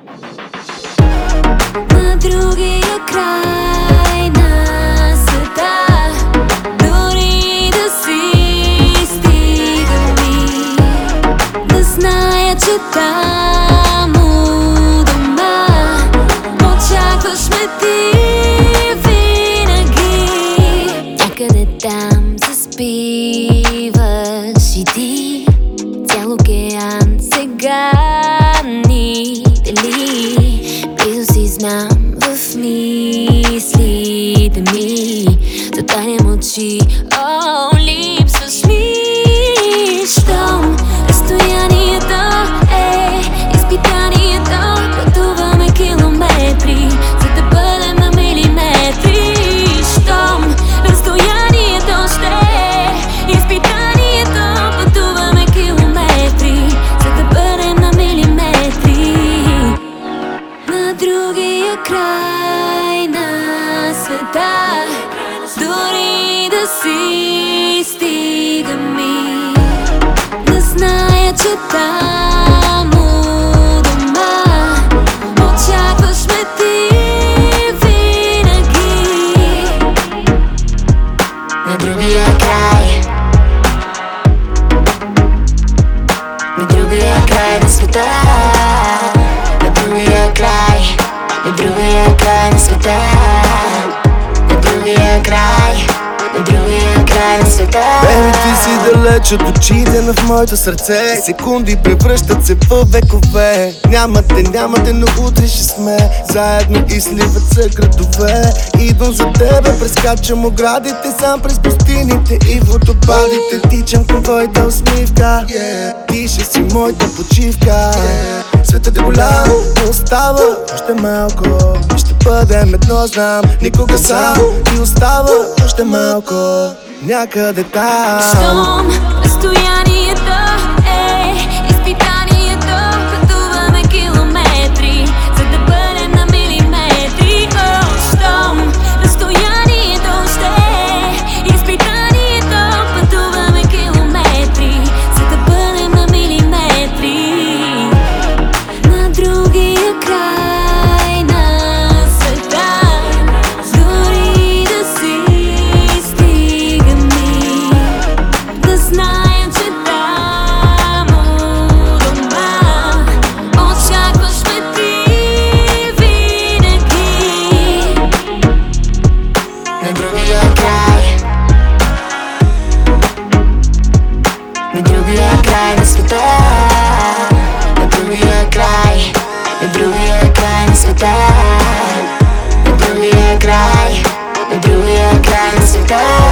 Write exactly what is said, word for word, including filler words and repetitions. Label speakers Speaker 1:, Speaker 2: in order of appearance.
Speaker 1: На другия край на света, дори да си стигаме, да зная, че там у дома очакваш ме ти винаги. Някъде там заспиваш и ти, цял океан сега ни дели. Близо си знам в мислите ми, затварям очи, о, липсваш ми. Щом разстоянието е изпитанието, пътуваме километри, за да бъдем на милиметри. Щом разстоянието ще е изпитанието, пътуваме километри, за да бъдем на милиметри. На другия край на света, дори да си стигаме, да зная, че там у дома очакваш ме ти винаги.
Speaker 2: На другия край, на другия край на света, на другия край, на другия край на света, на другия край, на другия край на света.
Speaker 3: Бейби, ти си далеч от очите, но в моето сърце секунди превръщат се в векове. Няма те, няма те, но утре ще сме заедно и сливат се градове. Идвам за тебе, прескачам оградите, сам през пустините и водопадите. Тичам към твоята усмивка, yeah. Ти ще си моята почивка, yeah. Светът е голям, но остава още малко и ще бъдем едно, знам, никога сам. И остава още малко някъде там.
Speaker 1: Щом разстоянието е изпитанието, пътуваме километри, за да бъдем на милиметри. О, щом разстоянието ще е изпитанието, пътуваме километри, за да бъдем на милиметри. На другия край на света, дори да си стигаме, да знаем, че там у дома очакваш ме ти винаги.
Speaker 2: На другия край, на другия край на света, на другия край, на другия край на света, на другия край, на другия край на света.